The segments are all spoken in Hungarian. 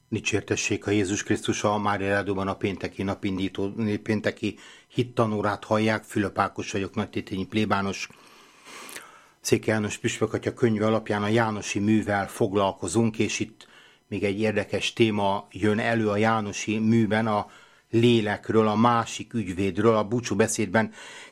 Dicsértessék a Jézus Krisztus, a Mária Rádióban a pénteki hittanórát hallják. Fülöp Ákos vagyok, nagytétényi plébános. Székely János püspök atya könyve alapján a Jánosi művel foglalkozunk, és itt még egy érdekes téma jön elő a Jánosi műben, a lélekről, a másik ügyvédről. A búcsúbeszédben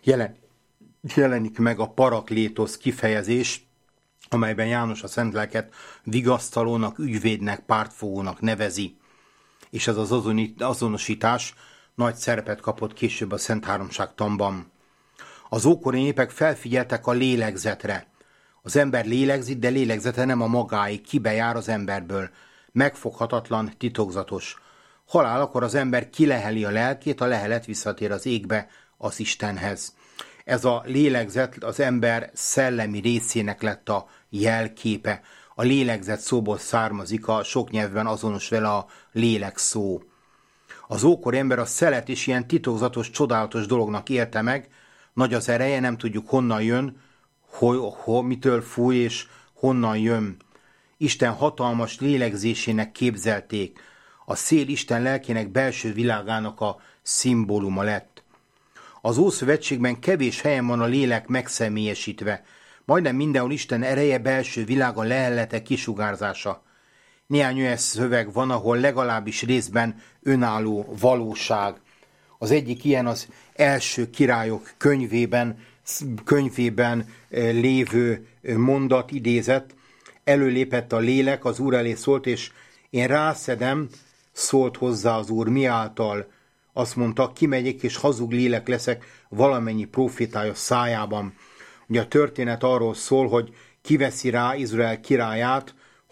jelenik meg a paraklétosz kifejezés, amelyben János a szent lelket vigasztalónak, ügyvédnek, pártfogónak nevezi. És ez az azonosítás nagy szerepet kapott később a Szent Háromság tanban. Az ókori népek felfigyeltek a lélegzetre. Az ember lélegzik, de lélegzete nem a magáé, kibejár az emberből. Megfoghatatlan, titokzatos. Halálakor az ember kileheli a lelkét, a lehelet visszatér az égbe, az Istenhez. Ez a lélegzet az ember szellemi részének lett a jelképe. A lélegzet szóból származik, a sok nyelvben azonos vele a lélek szó. Az ókori ember a szelet is ilyen titokzatos, csodálatos dolognak élte meg, nagy az ereje, nem tudjuk honnan jön, mitől fúj és honnan jön. Isten hatalmas lélegzésének képzelték. A szél Isten lelkének belső világának a szimbóluma lett. Az Ószövetségben kevés helyen van a lélek megszemélyesítve. Majdnem mindenhol Isten ereje, belső világa, lehellete, kisugárzása. Néhány olyan szöveg van, ahol legalábbis részben önálló valóság. Az egyik ilyen az Első Királyok könyvében lévő mondat, idézet. Előlépett a lélek, az Úr elé szólt, és én rászedem, szólt hozzá az Úr, miáltal. Azt mondta, kimegyek és hazug lélek leszek valamennyi profétája szájában. Ugye a történet arról szól, hogy kiveszi rá Izrael királyát,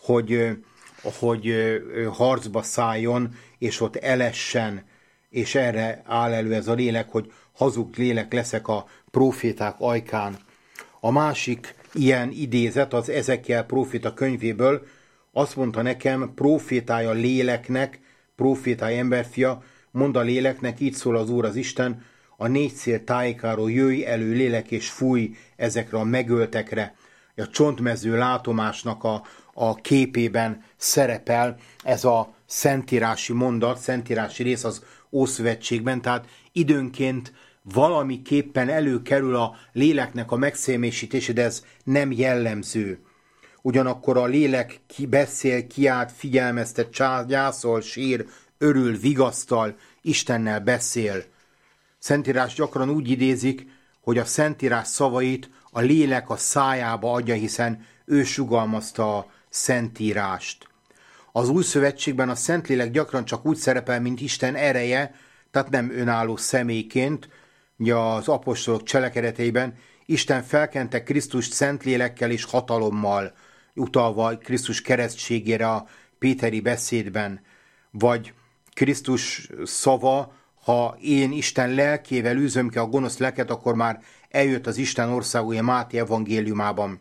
hogy harcba szálljon, és ott elessen, és erre áll elő ez a lélek, hogy hazug lélek leszek a proféták ajkán. A másik ilyen idézet az Ezekiel próféta könyvéből, azt mondta nekem, profétája léleknek, profétája emberfia, mond a léleknek, így szól az Úr az Isten, a négy szél tájékáról jöjj elő lélek, és fúj ezekre a megöltekre. A csontmező látomásnak a képében szerepel ez a szentírási mondat, szentírási rész az Ószövetségben, tehát időnként valamiképpen előkerül a léleknek a megszémésítése, de ez nem jellemző. Ugyanakkor a lélek beszél, kiált, figyelmeztet, gyászol, sír, örül, vigasztal, Istennel beszél. Szentírás gyakran úgy idézik, hogy a Szentírás szavait a lélek a szájába adja, hiszen ő sugalmazta a Szentírást. Az Új Szövetségben a Szentlélek gyakran csak úgy szerepel, mint Isten ereje, tehát nem önálló személyként. Ugye az apostolok cselekedeteiben Isten felkente Krisztust Szentlélekkel és hatalommal, utalva Krisztus keresztségére a péteri beszédben, vagy Krisztus szava, ha én Isten lelkével űzöm ki a gonosz lelket, akkor már eljött az Isten országúja Máté evangéliumában.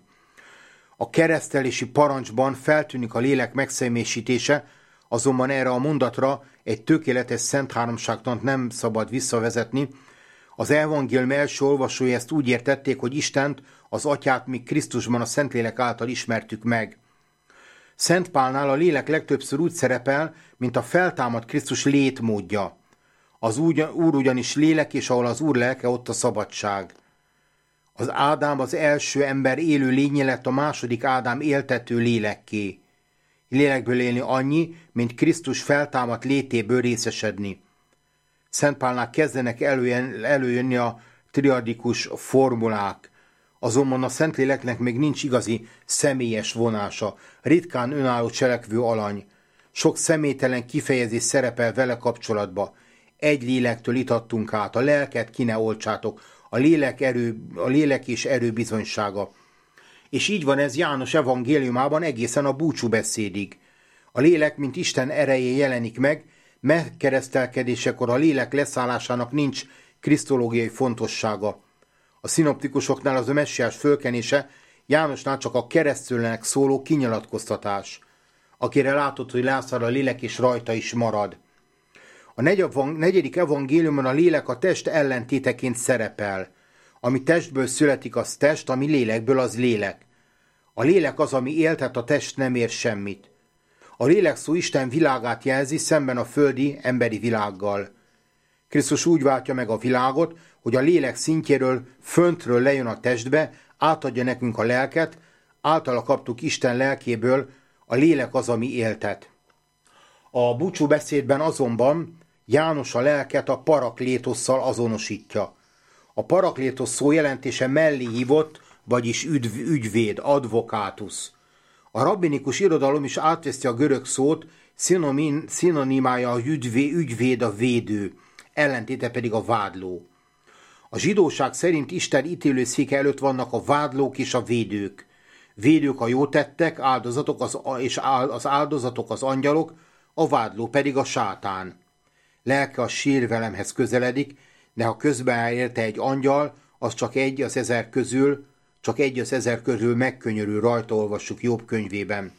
A keresztelési parancsban feltűnik a lélek megszemélyesítése, azonban erre a mondatra egy tökéletes szent háromságtant nem szabad visszavezetni. Az evangélium első olvasói ezt úgy értették, hogy Istent, az Atyát mi Krisztusban a Szentlélek által ismertük meg. Szent Pálnál a lélek legtöbbször úgy szerepel, mint a feltámadt Krisztus létmódja. Az Úr ugyanis lélek, és ahol az Úr lelke, ott a szabadság. Az Ádám az első ember élő lénye lett, a második Ádám éltető lélekké. Lélekből élni annyi, mint Krisztus feltámadt létéből részesedni. Szent Pálnál kezdenek előjönni a triadikus formulák. Azonban a Szentléleknek még nincs igazi személyes vonása, ritkán önálló cselekvő alany. Sok személytelen kifejezés szerepel vele kapcsolatba. Egy lélektől itattunk át, a lelket ki ne oltsátok, a lélek és erő bizonysága. És így van ez János evangéliumában egészen a búcsúbeszédig. A lélek, mint Isten ereje jelenik meg, megkeresztelkedésekor a lélek leszállásának nincs krisztológiai fontossága. A szinoptikusoknál az a messiás fölkenése, Jánosnál csak a keresztülnek szóló kinyilatkoztatás, akire látott, hogy leszáll a lélek, és rajta is marad. A negyedik evangéliumban a lélek a test ellentéteként szerepel. Ami testből születik, az test, ami lélekből, az lélek. A lélek az, ami éltet, a test nem ér semmit. A lélek szó Isten világát jelzi szemben a földi, emberi világgal. Krisztus úgy váltja meg a világot, hogy a lélek szintjéről, föntről lejön a testbe, átadja nekünk a lelket, általa kaptuk Isten lelkéből, a lélek az, ami éltet. A búcsúbeszédben azonban János a lelket a paraklétosszal azonosítja. A paraklétosz szó jelentése mellé hívott, vagyis ügyvéd, advokátus. A rabbinikus irodalom is átveszi a görög szót, szinonimája a ügyvéd a védő, ellentéte pedig a vádló. A zsidóság szerint Isten ítélőszéke előtt vannak a vádlók és a védők. Védők a jótettek, és az áldozatok az angyalok, a vádló pedig a sátán. Lelke a sírvelemhez közeledik, de ha közben érte egy angyal, az csak egy az ezer közül megkönyörül rajta, olvassuk Jobb könyvében.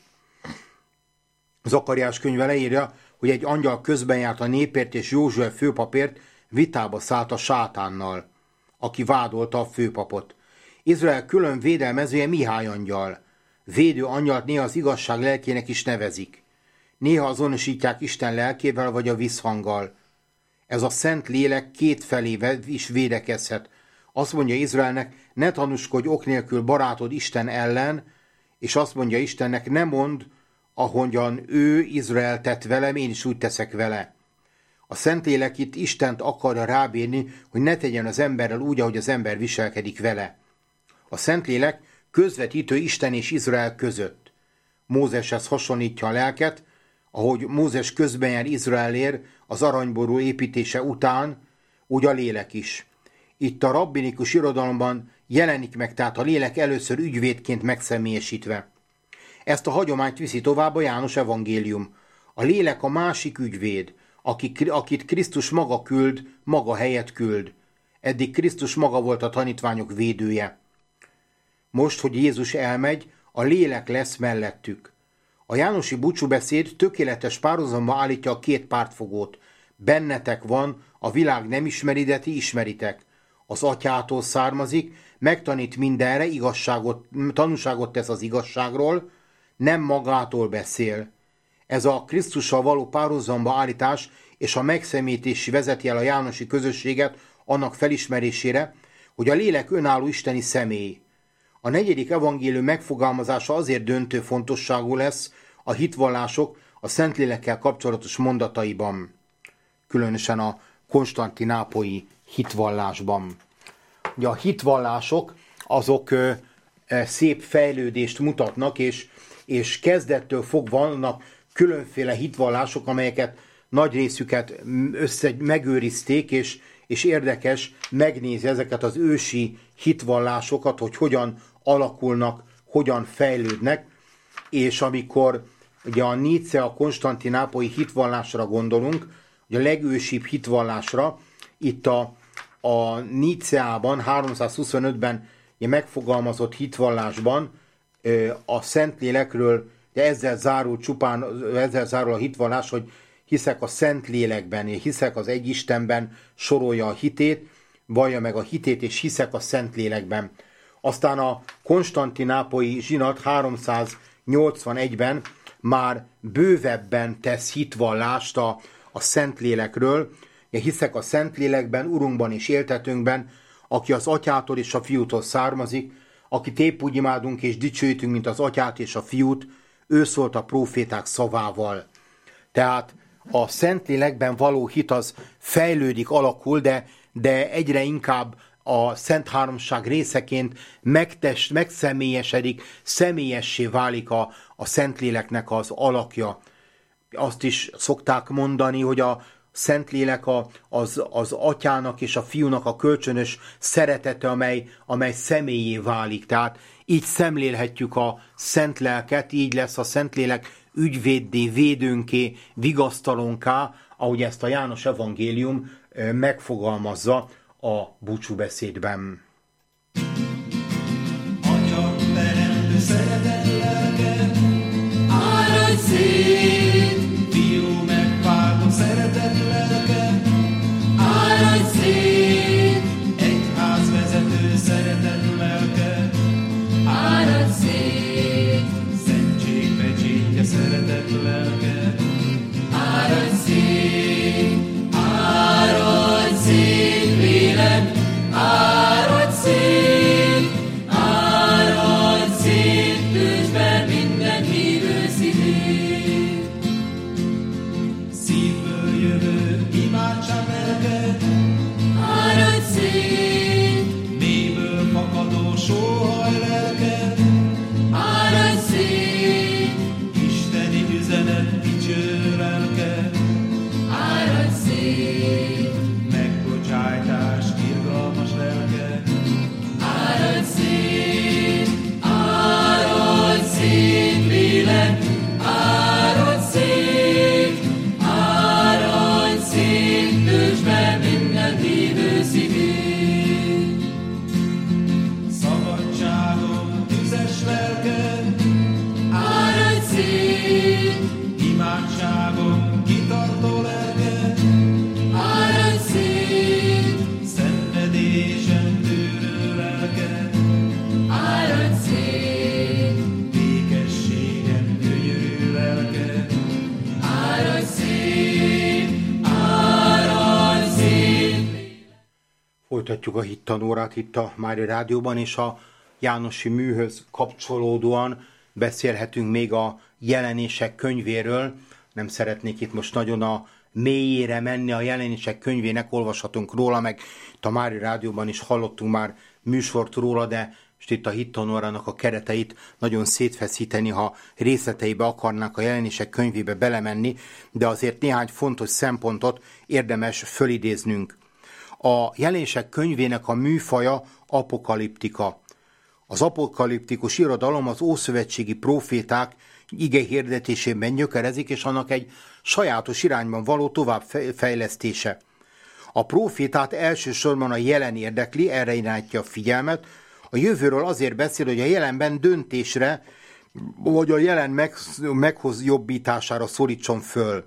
Zakariás könyve leírja, hogy egy angyal közben járt a népért és Józsué főpapért, vitába szállt a sátánnal, aki vádolta a főpapot. Izrael külön védelmezője Mihály angyal. Védő angyalt néha az igazság lelkének is nevezik. Néha azonosítják Isten lelkével vagy a visszhanggal. Ez a szent lélek kétfelé is védekezhet. Azt mondja Izraelnek, ne tanúskodj ok nélkül barátod Isten ellen, és azt mondja Istennek, ne mondd, ahogyan ő Izrael tett velem, én is úgy teszek vele. A Szentlélek itt Istent akarja rábírni, hogy ne tegyen az emberrel úgy, ahogy az ember viselkedik vele. A Szentlélek közvetítő Isten és Izrael között. Mózeshez hasonlítja a lelket, ahogy Mózes közben jár Izraelért az aranyború építése után, úgy a lélek is. Itt a rabbinikus irodalomban jelenik meg tehát a lélek először ügyvédként megszemélyesítve. Ezt a hagyományt viszi tovább a János evangélium. A lélek a másik ügyvéd, akit Krisztus maga küld, maga helyett küld. Eddig Krisztus maga volt a tanítványok védője. Most, hogy Jézus elmegy, a lélek lesz mellettük. A jánosi búcsúbeszéd tökéletes párhuzamba állítja a két pártfogót. Bennetek van, a világ nem ismeri, de ti ismeritek. Az atyától származik, megtanít mindenre, tanúságot tesz az igazságról, nem magától beszél. Ez a Krisztussal való párhuzamba állítás és a megszemélyítés vezeti el a jánosi közösséget annak felismerésére, hogy a lélek önálló isteni személy. A 4. evangélium megfogalmazása azért döntő fontosságú lesz a hitvallások a Szentlélekkel kapcsolatos mondataiban, különösen a konstantinápolyi hitvallásban. Ugye a hitvallások azok szép fejlődést mutatnak, és kezdettől fogva vannak különféle hitvallások, amelyeket nagy részüket megőrizték, és érdekes megnézni ezeket az ősi hitvallásokat, hogy hogyan alakulnak, hogyan fejlődnek, és amikor ugye a Nícea konstantinápolyi hitvallásra gondolunk, ugye a legősibb hitvallásra, itt a Níceában, 325-ben megfogalmazott hitvallásban a Szentlélekről, de ezzel zárul a hitvallás, hogy hiszek a Szentlélekben, hiszek az Egyistenben, sorolja a hitét, vallja meg a hitét, és hiszek a Szentlélekben. Aztán a konstantinápolyi zsinat 381-ben már bővebben tesz hitvallást a Szentlélekről. Hiszek a Szentlélekben, Urunkban és éltetőnkben, aki az Atyától és a Fiútól származik, akit épp úgy imádunk és dicsőítünk, mint az Atyát és a Fiút, ő szólt a próféták szavával. Tehát a Szentlélekben való hit az fejlődik, alakul, de egyre inkább a Szent Háromság részeként megszemélyesedik, személyessé válik a Szentléleknek az alakja. Azt is szokták mondani, hogy a Szentlélek az Atyának és a Fiúnak a kölcsönös szeretete, amely személyé válik. Tehát így szemlélhetjük a Szent Lelket, így lesz a Szentlélek ügyvéddé, védőnké, vigasztalónká, ahogy ezt a János evangélium megfogalmazza a búcsúbeszédben. Atya teremtő szeretet lelke, áradj szét! Fiú megváltó szeretet lelke, áradj szét! Egyházvezető szeretet lelke, áradj szét! Szentség pecsétje szeretet lelke, Folytatjuk a hittanórát itt a Mária Rádióban, és a Jánosi műhöz kapcsolódóan beszélhetünk még a Jelenések könyvéről. Nem szeretnék itt most nagyon a mélyére menni a Jelenések könyvének, olvashatunk róla, meg itt a Mária Rádióban is hallottunk már műsort róla, de most itt a hittanórának a kereteit nagyon szétfeszíteni, ha részleteibe akarnánk a Jelenések könyvébe belemenni, de azért néhány fontos szempontot érdemes fölidéznünk. A Jelenések könyvének a műfaja apokaliptika. Az apokaliptikus irodalom az ószövetségi próféták ige hirdetésében gyökerezik, és annak egy sajátos irányban való továbbfejlesztése. A prófétát elsősorban a jelen érdekli, erre irányítja a figyelmet, a jövőről azért beszél, hogy a jelenben döntésre, vagy a jelen megjobbítására szorítson föl.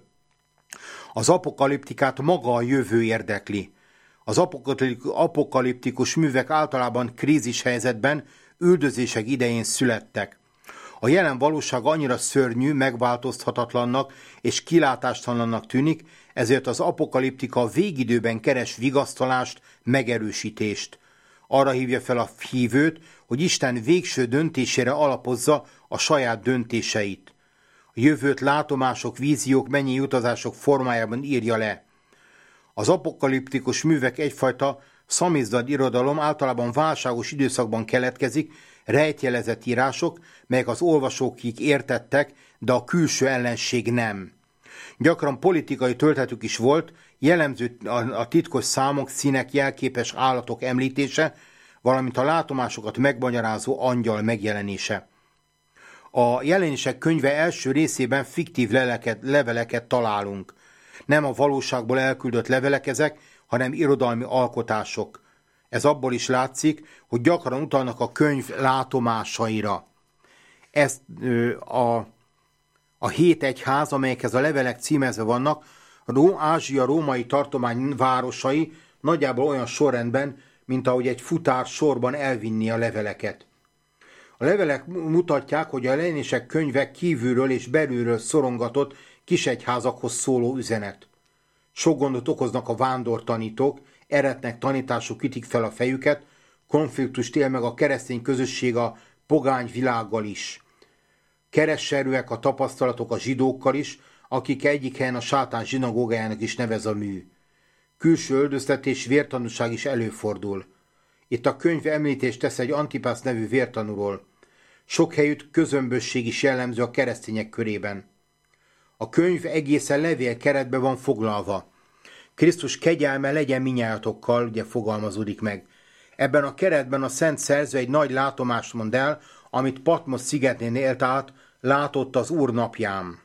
Az apokaliptikát maga a jövő érdekli. Az apokaliptikus művek általában krízishelyzetben, üldözések idején születtek. A jelen valóság annyira szörnyű, megváltozhatatlannak és kilátástalannak tűnik, ezért az apokaliptika a végidőben keres vigasztalást, megerősítést. Arra hívja fel a hívőt, hogy Isten végső döntésére alapozza a saját döntéseit. A jövőt látomások, víziók, mennyi utazások formájában írja le. Az apokaliptikus művek egyfajta szamizdat irodalom, általában válságos időszakban keletkezik, rejtjelezett írások, melyek az olvasókig értettek, de a külső ellenség nem. Gyakran politikai töltetük is volt, jellemző a titkos számok, színek, jelképes állatok említése, valamint a látomásokat megmagyarázó angyal megjelenése. A Jelenések könyve első részében fiktív leveleket találunk. Nem a valóságból elküldött levelek ezek, hanem irodalmi alkotások. Ez abból is látszik, hogy gyakran utalnak a könyv látomásaira. Ezt a 7 egyház, amelyekhez a levelek címezve vannak, Ázsia római tartomány városai nagyjából olyan sorrendben, mint ahogy egy futár sorban elvinni a leveleket. A levelek mutatják, hogy a Jelenések könyve kívülről és belülről szorongatott kisegyházakhoz szóló üzenet. Sok gondot okoznak a vándortanítók, eretnek tanításuk ütik fel a fejüket, konfliktust él meg a keresztény közösség a pogány világgal is. Keresserűek a tapasztalatok a zsidókkal is, akik egyik helyen a sátán zsinagógájának is nevez a mű. Külső öldöztetés, vértanúság is előfordul. Itt a könyv említést tesz egy Antipász nevű vértanúról. Sok helyütt közömbösség is jellemző a keresztények körében. A könyv egészen levél keretbe van foglalva. Krisztus kegyelme legyen minnyájatokkal, ugye fogalmazódik meg. Ebben a keretben a szent szerző egy nagy látomást mond el, amit Patmos szigetén élt át, látott az Úr napján.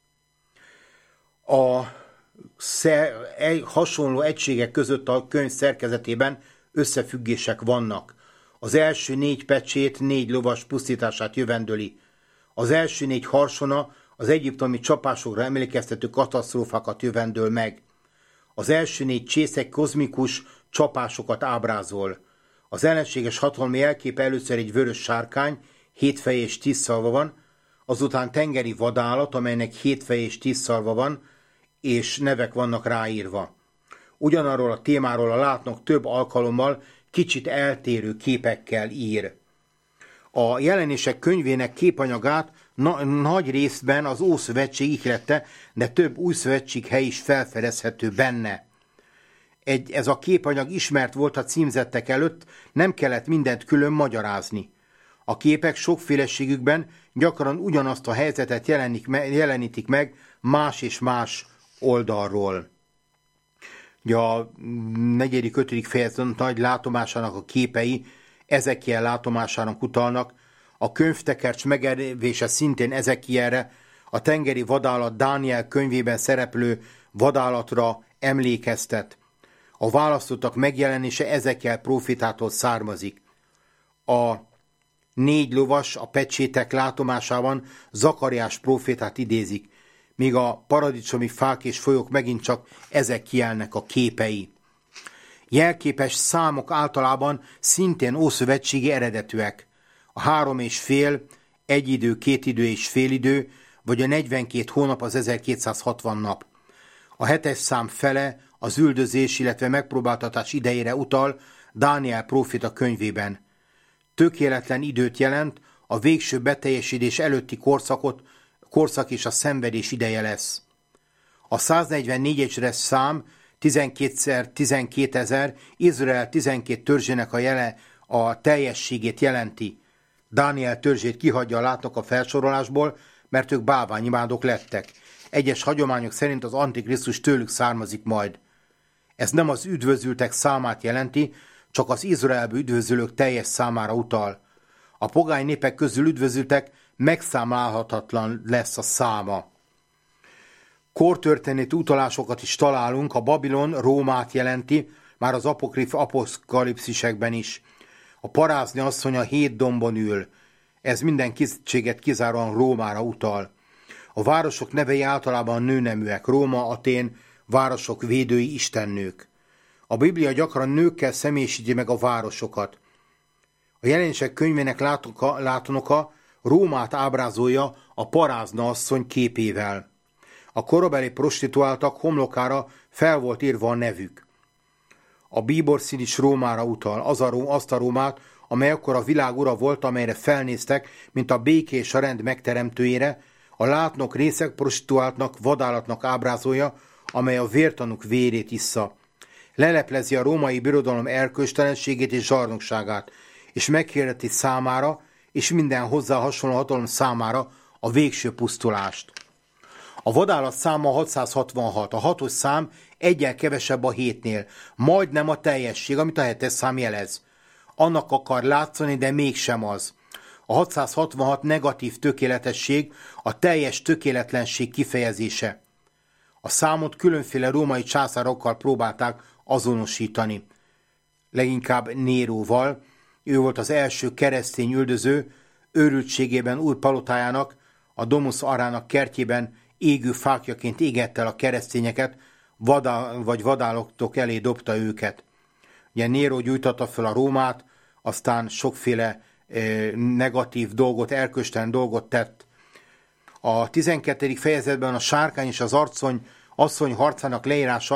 Hasonló egységek között a könyv szerkezetében összefüggések vannak. Az első 4 pecsét 4 lovas pusztítását jövendöli. Az első 4 harsona az egyiptomi csapásokra emlékeztető katasztrófákat jövendöl meg. Az első 4 csészek kozmikus csapásokat ábrázol. Az ellenséges hatalmi jelképe először egy vörös sárkány, 7 feje és 10 szarva van, azután tengeri vadállat, amelynek 7 feje és 10 szarva van, és nevek vannak ráírva. Ugyanarról a témáról a látnok több alkalommal kicsit eltérő képekkel ír. A Jelenések könyvének képanyagát nagy részben az Ószövetség ihlette, de több újszövetség hely is felfedezhető benne. Ez a képanyag ismert volt a címzettek előtt, nem kellett mindent külön magyarázni. A képek sokféleségükben gyakran ugyanazt a helyzetet jelenítik meg más és más oldalról. Ugye a 4.-5. fejezet nagy látomásának a képei Ezekiel látomásának utalnak, a könyvtekercs megevése szintén Ezekielre, a tengeri vadállat Dániel könyvében szereplő vadállatra emlékeztet. A választottak megjelenése Ezekiel prófétától származik. A 4 lovas a pecsétek látomásában Zakariás prófétát idézik, míg a paradicsomi fák és folyók megint csak Ezekielnek a képei. Jelképes számok általában szintén ószövetségi eredetűek. A 3,5, 1 idő, 2 idő és fél idő, vagy a 42 hónap az 1260 nap. A 7-es szám fele az üldözés, illetve megpróbáltatás idejére utal, Dániel próféta könyvében. Tökéletlen időt jelent, a végső beteljesítés előtti korszak és a szenvedés ideje lesz. A 144-es szám 12x12 000 Izrael 12 törzsének a jele a teljességét jelenti. Dániel törzsét kihagyja a látnok a felsorolásból, mert ők bálványimádók lettek. Egyes hagyományok szerint az Antikrisztus tőlük származik majd. Ez nem az üdvözültek számát jelenti, csak az Izraelből üdvözülők teljes számára utal. A pogány népek közül üdvözültek megszámlálhatatlan lesz a száma. Kortörténeti utalásokat is találunk, a Babilon Rómát jelenti, már az apokalipszisekben is. A parázni asszonya 7 dombon ül. Ez minden kétséget kizáróan Rómára utal. A városok nevei általában nőneműek, Róma, Atén, városok védői istennők. A Biblia gyakran nőkkel személyisíti meg a városokat. A Jelenések könyvének látonoka Rómát ábrázolja a parázna asszony képével. A korabeli prostituáltak homlokára fel volt írva a nevük. A bíborszín is Rómára utal, azt a Rómát, amely akkor a világ ura volt, amelyre felnéztek, mint a béké és a rend megteremtőjére, a látnok részek prostituáltnak, vadállatnak ábrázolja, amely a vértanúk vérét issza. Leleplezi a római birodalom erkölcstelenségét és zsarnokságát, és meghirdeti számára, és minden hozzá hasonló hatalom számára a végső pusztulást. A vadállat száma 666, a 6-os szám eggyel kevesebb a 7-nél, majdnem a teljesség, amit a 7-es szám jelez. Annak akar látszani, de mégsem az. A 666 negatív tökéletesség, a teljes tökéletlenség kifejezése. A számot különféle római császárokkal próbálták azonosítani. Leginkább Néróval. Ő volt az első keresztény üldöző, őrültségében úr palotájának, a Domus Arának kertjében égő fákjaként égette el a keresztényeket, vadállotok elé dobta őket. Ugye Néró gyújtatta fel a Rómát, aztán sokféle negatív dolgot, erkölcstelen dolgot tett. A 12. fejezetben a sárkány és az asszony harcának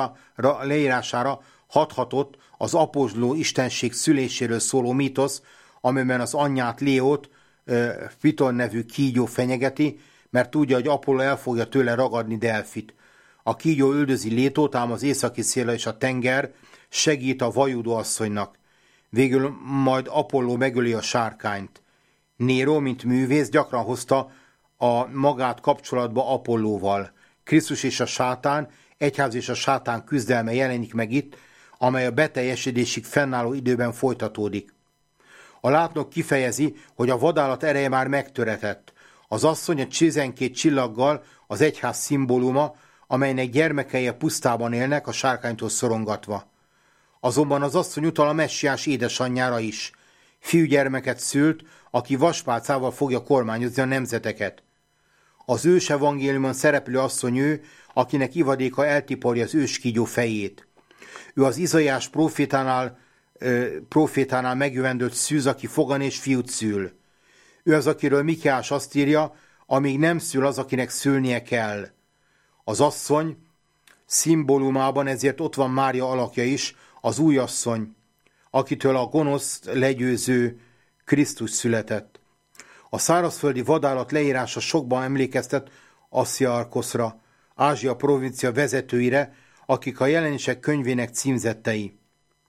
leírására hathatott az apostoló istenség szüléséről szóló mítosz, amiben az anyját, Léót, Piton nevű kígyó fenyegeti, mert tudja, hogy Apollo el fogja tőle ragadni Delfit. A kígyó üldözi Létót, ám az északi szél és a tenger segít a vajúdó asszonynak. Végül majd Apollo megöli a sárkányt. Néró, mint művész, gyakran hozta a magát kapcsolatba Apollóval. Krisztus és a sátán, egyház és a sátán küzdelme jelenik meg itt, amely a beteljesedésig fennálló időben folytatódik. A látnok kifejezi, hogy a vadállat ereje már megtöretett. Az asszony a 12 csillaggal az egyház szimbóluma, amelynek gyermekei a pusztában élnek, a sárkánytól szorongatva. Azonban az asszony utal a messiás édesanyjára is. Fiúgyermeket szült, aki vaspálcával fogja kormányozni a nemzeteket. Az ős evangéliumon szereplő asszony ő, akinek ivadéka eltiporja az őskígyó fejét. Ő az Izaiás profétánál megjövendőlt szűz, aki fogan és fiút szül. Ő az, akiről Mikéás azt írja, amíg nem szül az, akinek szülnie kell. Az asszony szimbólumában ezért ott van Mária alakja is, az új asszony, akitől a gonoszt legyőző Krisztus született. A szárazföldi vadállat leírása sokban emlékeztet Assziarkoszra, Ázsia provincia vezetőire, akik a Jelenések könyvének címzettei.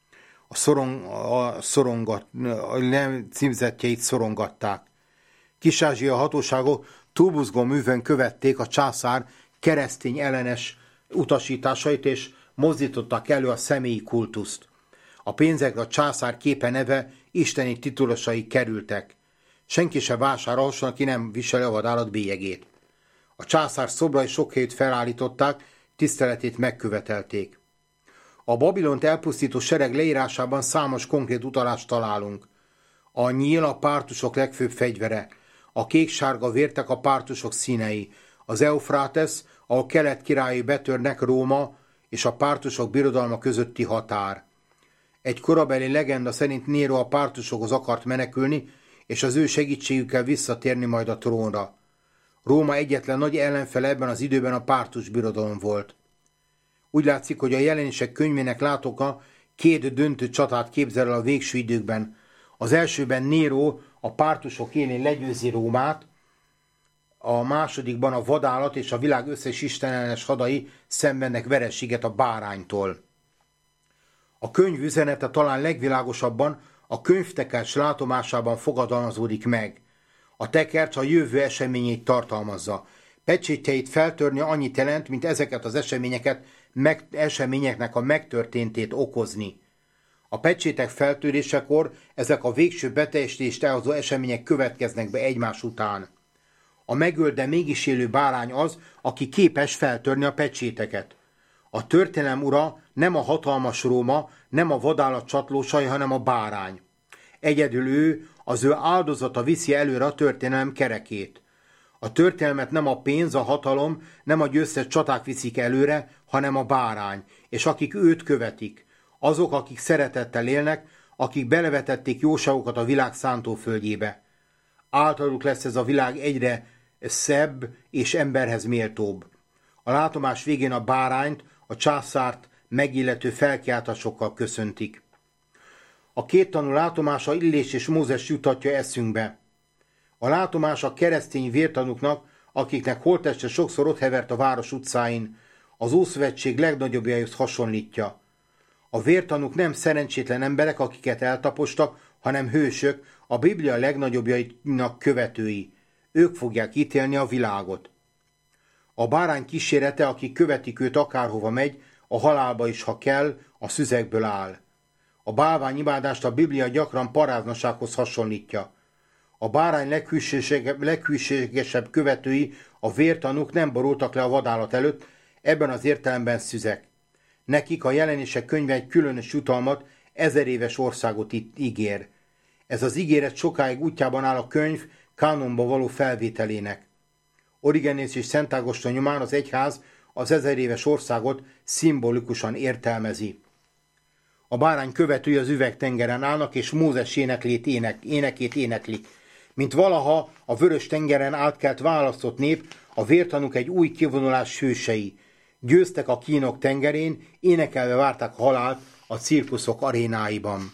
Címzettjeit szorongatták. Kis-Ázsia hatóságok túlbuzgó művön követték a császár keresztény ellenes utasításait, és mozdították elő a személyi kultuszt. A pénzekre a császár képe neve isteni titulosai kerültek. Senki se vásárolhasson, aki nem viseli a vadállat bélyegét. A császár szobrai sok helyütt felállították, tiszteletét megkövetelték. A Babilont elpusztító sereg leírásában számos konkrét utalást találunk. A nyíl a pártusok legfőbb fegyvere, a kék-sárga vértek a pártusok színei, az Eufrátesz, ahol kelet királyi betörnek, Róma és a pártusok birodalma közötti határ. Egy korabeli legenda szerint Néró a pártusokhoz akart menekülni, és az ő segítségükkel visszatérni majd a trónra. Róma egyetlen nagy ellenfele ebben az időben a pártus birodalom volt. Úgy látszik, hogy a Jelenések könyvének látoka 2 döntő csatát képzel el a végső időkben. Az elsőben Néró a pártusok élén legyőzi Rómát, a másodikban a vadállat és a világ összes istenellenes hadai szenvednek vereséget a báránytól. A könyv üzenete talán legvilágosabban a könyvtekercs látomásában fogadalmazódik meg. A tekercs a jövő eseményeit tartalmazza. Pecsétjeit feltörni annyit jelent, mint ezeket az eseményeknek a megtörténtét okozni. A pecsétek feltörésekor ezek a végső beteljesítést elhozó események következnek be egymás után. A megölt, de mégis élő bárány az, aki képes feltörni a pecséteket. A történelem ura nem a hatalmas Róma, nem a vadállat csatlósai, hanem a bárány. Egyedül ő, az ő áldozata viszi előre a történelem kerekét. A történelmet nem a pénz, a hatalom, nem a győztes csaták viszik előre, hanem a bárány, és akik őt követik. Azok, akik szeretettel élnek, akik belevetették jóságokat a világ szántóföldjébe. Általuk lesz ez a világ egyre szebb és emberhez méltóbb. A látomás végén a bárányt, a császárt megillető felkiáltásokkal köszöntik. A 2 tanú látomása Illés és Mózes jutatja eszünkbe. A látomás a keresztény vértanúknak, akiknek holtteste sokszor ott hevert a város utcáin, az Ószövetség legnagyobbjaihoz hasonlítja. A vértanúk nem szerencsétlen emberek, akiket eltapostak, hanem hősök, a Biblia legnagyobbjainak követői. Ők fogják ítélni a világot. A bárány kísérete, akik követik őt akárhova megy, a halálba is, ha kell, a szüzekből áll. A bálványimádást a Biblia gyakran paráznasághoz hasonlítja. A bárány leghűségesebb követői, a vértanúk nem borultak le a vadállat előtt, ebben az értelemben szüzek. Nekik a Jelenések könyve egy különös jutalmat, 1000 éves országot ígér. Ez az ígéret sokáig útjában áll a könyv kánonba való felvételének. Origenész és Szent Ágoston nyomán az egyház az 1000 éves országot szimbolikusan értelmezi. A bárány követői az üvegtengeren állnak, és Mózes énekét éneklik. Mint valaha a vörös tengeren átkelt választott nép, a vértanúk egy új kivonulás hősei. Győztek a kínok tengerén, énekelve várták a halált a cirkuszok arénáiban.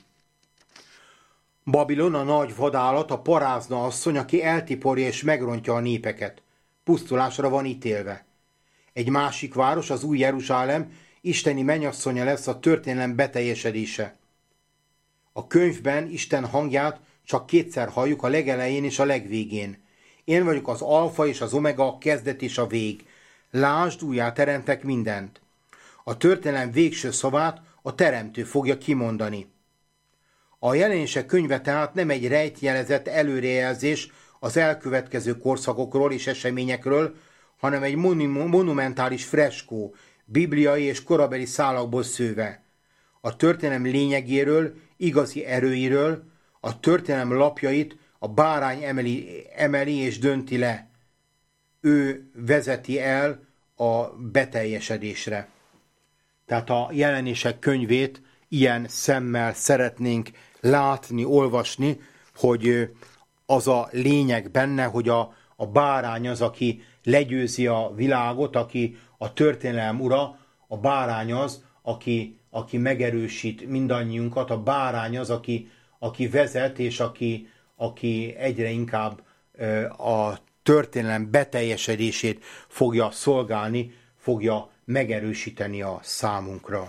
Babilon, a nagy vadállat, a parázna asszony, aki eltiporja és megrontja a népeket. Pusztulásra van ítélve. Egy másik város, az új Jeruzsálem, isteni mennyasszonya lesz a történelem beteljesedése. A könyvben Isten hangját csak 2-szer halljuk, a legelején és a legvégén. Én vagyok az alfa és az omega, a kezdet és a vég. Lásd, újjá teremtek mindent. A történelem végső szavát a teremtő fogja kimondani. A Jelenések könyve tehát nem egy rejtjelezett előrejelzés az elkövetkező korszakokról és eseményekről, hanem egy monumentális freskó, bibliai és korabeli szálakból szőve. A történelem lényegéről, igazi erőiről, a történelem lapjait a bárány emeli és dönti le. Ő vezeti el a beteljesedésre. Tehát a Jelenések könyvét ilyen szemmel szeretnénk látni, olvasni, hogy az a lényeg benne, hogy a bárány az, aki legyőzi a világot, aki a történelem ura, a bárány az, aki megerősít mindannyiunkat, a bárány az, aki vezet, és aki egyre inkább a történelem beteljesedését fogja szolgálni, fogja megerősíteni a számunkra.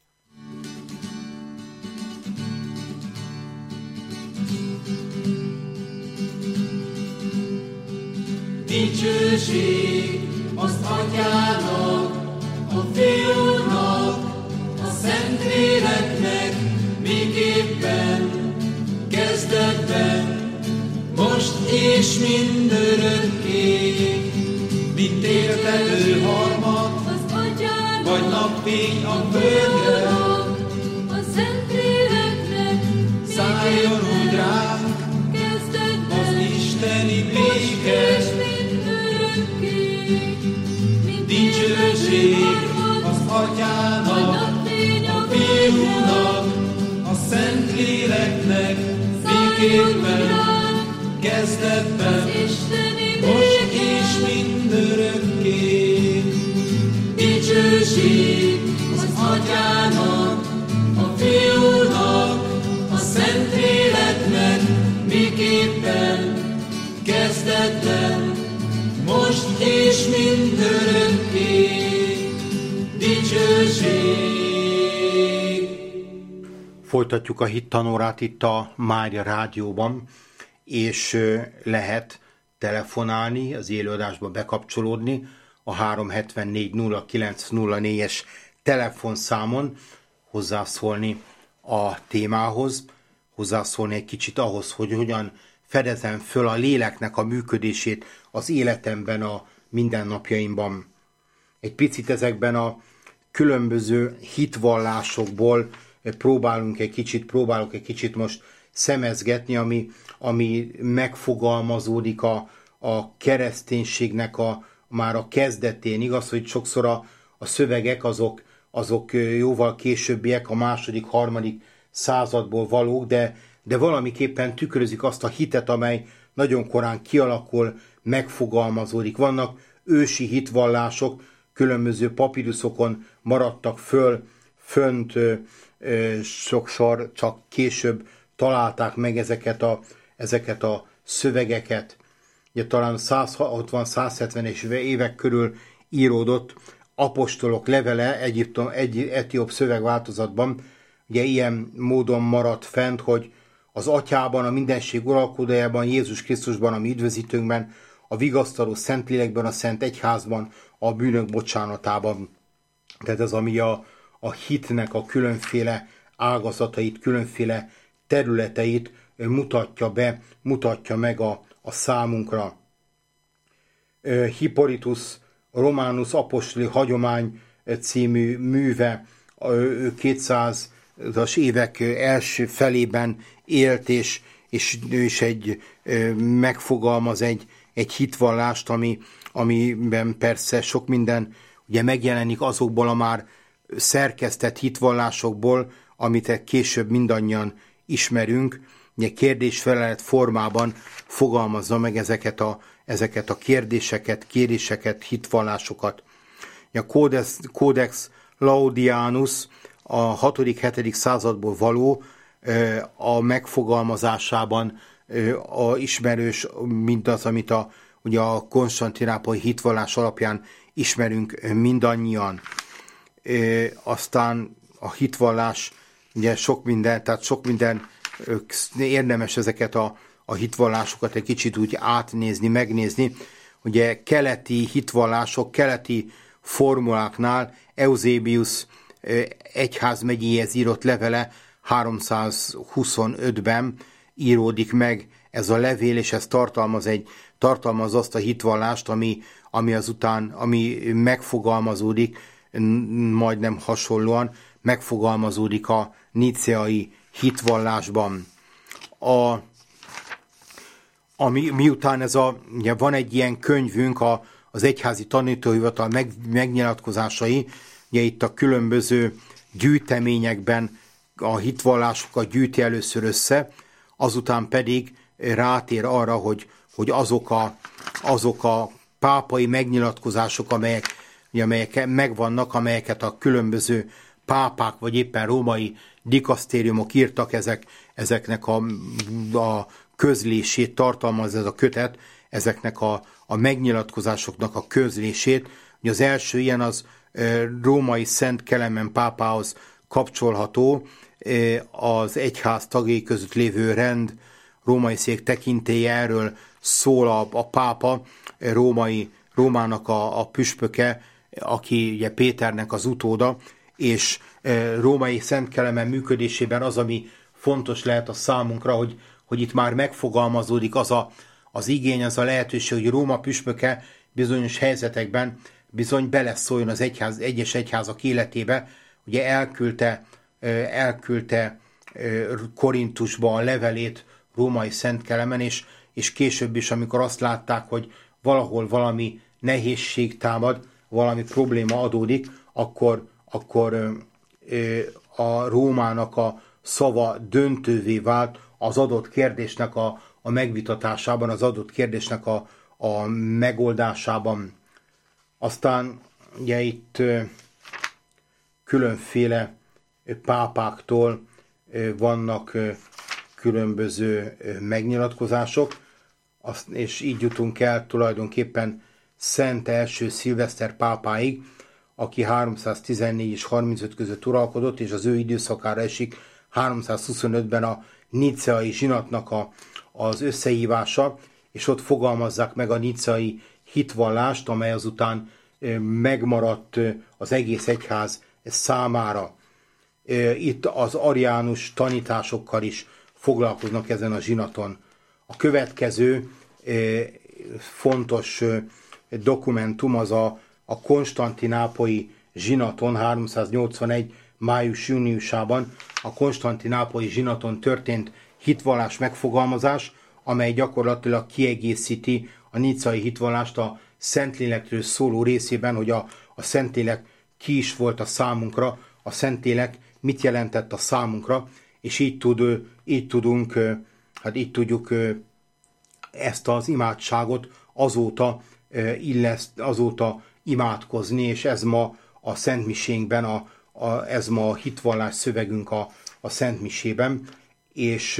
Dicsőség az Atyának, a Fiúnak, a Szentléleknek, miképpen kezdetben, most és mindörökké, mint értelő harmad, az Atyának, vagy napfény a földre, a Szentléleknek, szálljon úgy ránk kezdetben, az isteni béke. Dicsőség az Atyának, a Fiúnak, a Szentléleknek, béképpen, kezdetben, most és mindörökké. Dicsőség az Atyának, a Fiúnak, Folytatjuk a hittanórát itt a Mária Rádióban, és lehet telefonálni, az élőadásba bekapcsolódni a 374-0904-es telefonszámon, hozzászólni a témához, hozzászólni egy kicsit ahhoz, hogy hogyan fedezem föl a léleknek a működését az életemben, a mindennapjaimban. Egy picit ezekben a különböző hitvallásokból próbálok egy kicsit most szemezgetni, ami megfogalmazódik a kereszténységnek már a kezdetén. Igaz, hogy sokszor a szövegek azok jóval későbbiek, a második, harmadik századból valók, de valamiképpen tükrözik azt a hitet, amely nagyon korán kialakul, megfogalmazódik. Vannak ősi hitvallások, különböző papiruszokon maradtak fönt, sokszor csak később találták meg ezeket a szövegeket. Ugye talán 160-170-es évek körül íródott apostolok levele etióp szövegváltozatban. Ugye ilyen módon maradt fent, hogy az Atyában, a mindenség uralkodójában, Jézus Krisztusban, a mi üdvözítőnkben, a vigasztaló Szentlélekben, a Szent Egyházban, a bűnök bocsánatában. Tehát ez, ami a hitnek a különféle ágazatait, különféle területeit mutatja meg a számunkra. Hippolytus Románus apostoli hagyomány című műve 200-as évek első felében élt, és megfogalmaz egy hitvallást, amiben persze sok minden ugye megjelenik azokból a már szerkesztett hitvallásokból, amit később mindannyian ismerünk, ugye kérdés-felelet formában fogalmazza meg ezeket a kérdéseket, hitvallásokat. A Codex Laudianus a 6.-7. századból való, a megfogalmazásában ismerős mindaz, amit ugye a konstantinápolyi hitvallás alapján ismerünk mindannyian. Aztán a hitvallás, ugye sok minden érdemes ezeket a hitvallásokat egy kicsit úgy átnézni, megnézni. Ugye keleti hitvallások, keleti formuláknál Eusebius egyházmegyéhez írott levele 325-ben íródik meg ez a levél, és ez tartalmaz azt a hitvallást, ami megfogalmazódik, majdnem hasonlóan megfogalmazódik a níceai hitvallásban. Miután ugye van egy ilyen könyvünk, az Egyházi Tanítóhivatal megnyilatkozásai, ugye itt a különböző gyűjteményekben a hitvallásokat gyűjti először össze, azután pedig rátér arra, hogy azok a pápai megnyilatkozások, amelyek megvannak, amelyeket a különböző pápák, vagy éppen római dikasztériumok írtak, ezeknek a közlését tartalmaz ez a kötet, ezeknek a megnyilatkozásoknak a közlését. Ugye az első ilyen az római Szent Kelemen pápához kapcsolható, az egyház tagjai között lévő rend, római szék tekintélye, erről szól a pápa, Rómának a püspöke, aki ugye Péternek az utóda, és római Szent Kelemen működésében az, ami fontos lehet a számunkra, hogy itt már megfogalmazódik az igény, az a lehetőség, hogy Róma püspöke bizonyos helyzetekben bizony beleszóljon az egyes egyházak életébe. Ugye elküldte Korintusba a levelét római Szent Kelemen, és később is, amikor azt látták, hogy valahol valami nehézség támad, valami probléma adódik, akkor a Rómának a szava döntővé vált az adott kérdésnek a megvitatásában, az adott kérdésnek a megoldásában. Aztán ugye itt különféle pápáktól vannak különböző megnyilatkozások, és így jutunk el tulajdonképpen Szent első Szilveszter pápáig, aki 314 és 35 között uralkodott, és az ő időszakára esik 325-ben a nicceai zsinatnak az összehívása, és ott fogalmazzák meg a nicceai hitvallást, amely azután megmaradt az egész egyház számára. Itt az ariánus tanításokkal is foglalkoznak ezen a zsinaton. A következő fontos dokumentum az a konstantinápolyi zsinaton, 381 május-júniusában a konstantinápolyi zsinaton történt hitvallás megfogalmazás, amely gyakorlatilag kiegészíti a nicceai hitvallást a Szentlélektől szóló részében, hogy a Szentlélek ki is volt a számunkra, a Szentlélek mit jelentett a számunkra, és így tudjuk ezt az imádságot azóta imádkozni, és ez ma a szentmisénkben, ez ma a hitvallás szövegünk a szentmisében, és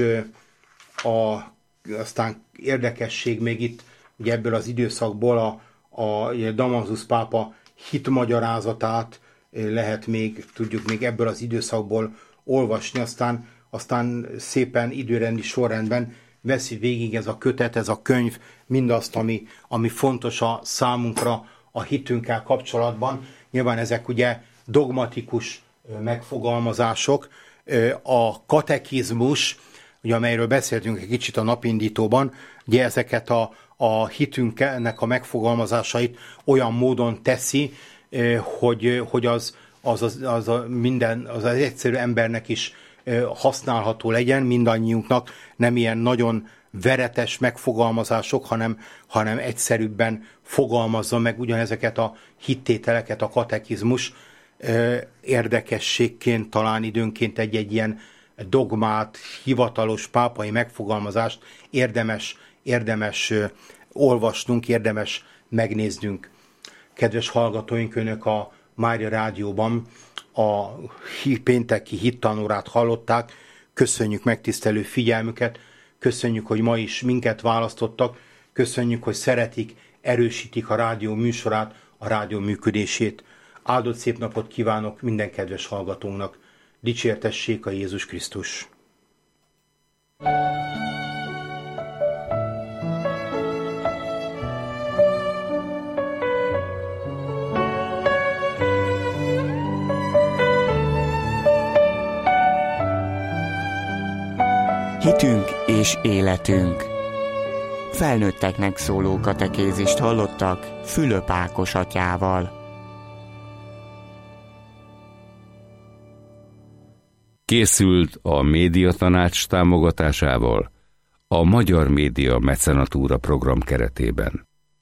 aztán érdekesség még itt, ugye ebből az időszakból a Damasus pápa hitmagyarázatát tudjuk még ebből az időszakból olvasni, aztán szépen időrendi sorrendben veszi végig ez a kötet, ez a könyv mindazt, ami fontos a számunkra a hitünkkel kapcsolatban. Nyilván ezek ugye dogmatikus megfogalmazások, a katekizmus, ugye, amelyről beszéltünk egy kicsit a napindítóban, ugye ezeket a hitünknek a megfogalmazásait olyan módon teszi, hogy az egyszerű embernek is használható legyen, mindannyiunknak, nem ilyen nagyon veretes megfogalmazások, hanem egyszerűbben fogalmazza meg ugyanezeket a hittételeket a katekizmus. Érdekességként talán időnként egy ilyen dogmát, hivatalos pápai megfogalmazást érdemes olvasnunk, érdemes megnéznünk. Kedves hallgatóink, önök a Mária Rádióban a pénteki hittanórát hallották. Köszönjük megtisztelő figyelmüket, köszönjük, hogy ma is minket választottak, köszönjük, hogy szeretik, erősítik a rádió műsorát, a rádió működését. Áldott szép napot kívánok minden kedves hallgatónknak. Dicsértessék a Jézus Krisztus! Hitünk és életünk. Felnőtteknek szóló katekézist hallottak Fülöp Ákos atyával. Készült a Médiatanács támogatásával a Magyar Média Mecenatúra program keretében.